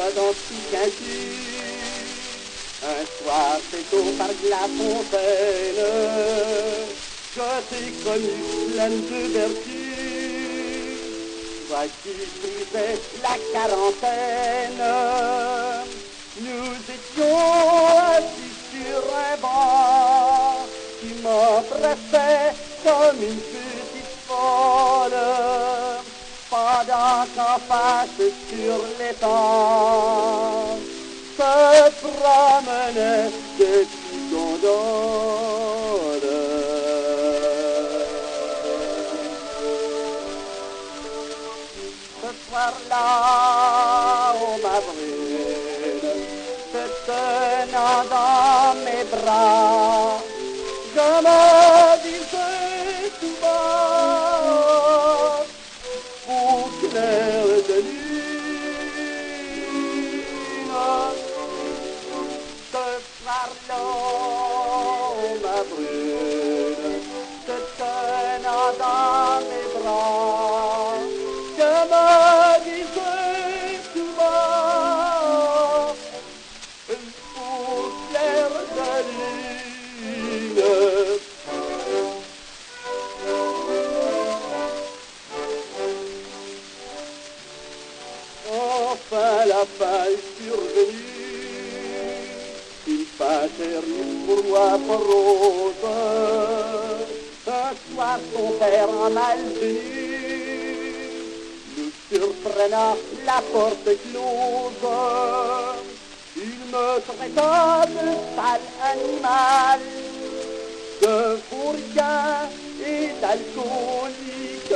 toi dans tout un un soir c'est tôt par la fontaine, je t'ai connue pleine de vertu. Toi qui vivais la quarantaine, nous étions assis sur un banc qui m'embrassait comme une petite folle, pendant qu'en face sur l'étang se promenait des petites gondoles. Ce soir-là, au m'avril, te tenant dans mes bras, je me disais tout bas, au clair de lune, ce soir-là, ma brune, te tenant dans mes bras, je me disais tout bas, au clair de lune. Enfin la fin est survenue, une fin terrible pour moi morose. Un soir son père en malvenu, nous surprenant la porte close, il me traita de sale animal, de fourricain et d'alcoolique.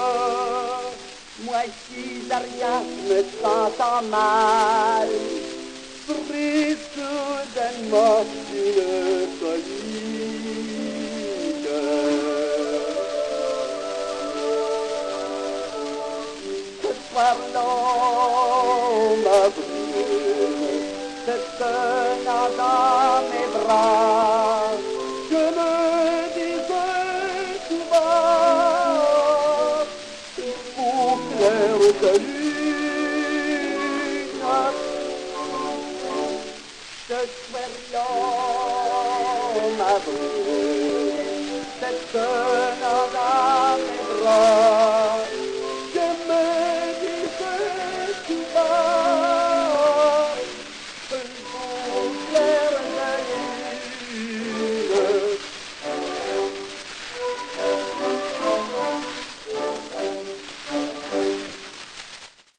Moi qui de rien me sentant mal, pris soudainement une colique. Ce soir-là, ma brune, te tenant dans mes bras,